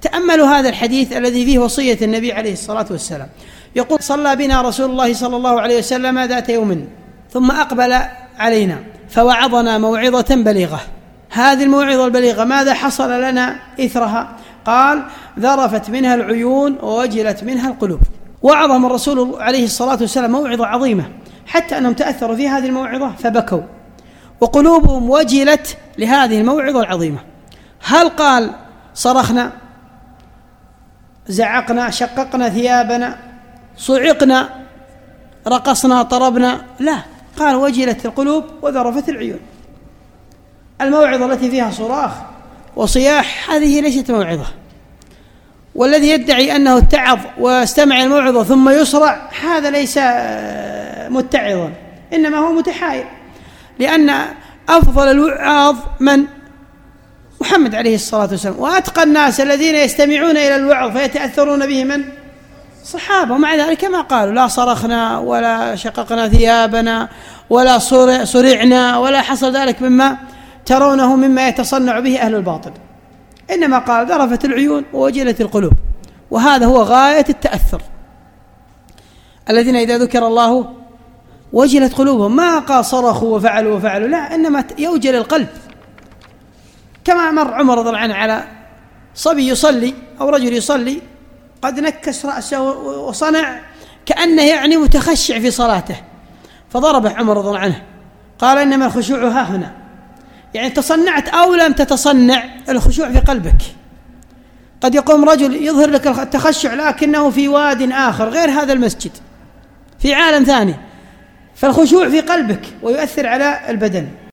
تأملوا هذا الحديث الذي فيه وصية النبي عليه الصلاة والسلام. يقول: صلى بنا رسول الله صلى الله عليه وسلم ذات يوم ثم أقبل علينا فوعظنا موعظة بليغة. هذه الموعظة البليغة ماذا حصل لنا إثرها؟ قال: ذرفت منها العيون ووجلت منها القلوب. وعظهم الرسول عليه الصلاة والسلام موعظة عظيمة حتى أنهم تأثروا في هذه الموعظة فبكوا وقلوبهم وجلت لهذه الموعظة العظيمة. هل قال صرخنا، زعقنا، شققنا ثيابنا، صعقنا، رقصنا، طربنا؟ لا، قال وجلت القلوب وذرفت العيون. الموعظة التي فيها صراخ وصياح هذه ليست موعظة، والذي يدعي أنه اتعظ واستمع الموعظة ثم يصرع هذا ليس متعظا، إنما هو متحايل، لأن أفضل الوعاظ من؟ محمد عليه الصلاة والسلام. وأتقى الناس الذين يستمعون إلى الوعظ فيتأثرون به من؟ صحابة. ومع ذلك ما قالوا لا صرخنا ولا شققنا ثيابنا ولا صرعنا ولا حصل ذلك مما ترونه مما يتصنع به أهل الباطل، إنما قال ذرفت العيون ووجلت القلوب. وهذا هو غاية التأثر، الذين إذا ذكر الله وجلت قلوبهم، ما قال صرخوا وفعلوا لا، إنما يوجل القلب. كما مر عمر رضي الله عنه على صبي يصلي أو رجل يصلي قد نكس رأسه وصنع كأنه يعني متخشع في صلاته، فضربه عمر رضي الله عنه، قال إنما الخشوع ها هنا، يعني تصنعت أو لم تتصنع الخشوع في قلبك. قد يقوم رجل يظهر لك التخشع لكنه في واد آخر غير هذا المسجد، في عالم ثاني، فالخشوع في قلبك ويؤثر على البدن.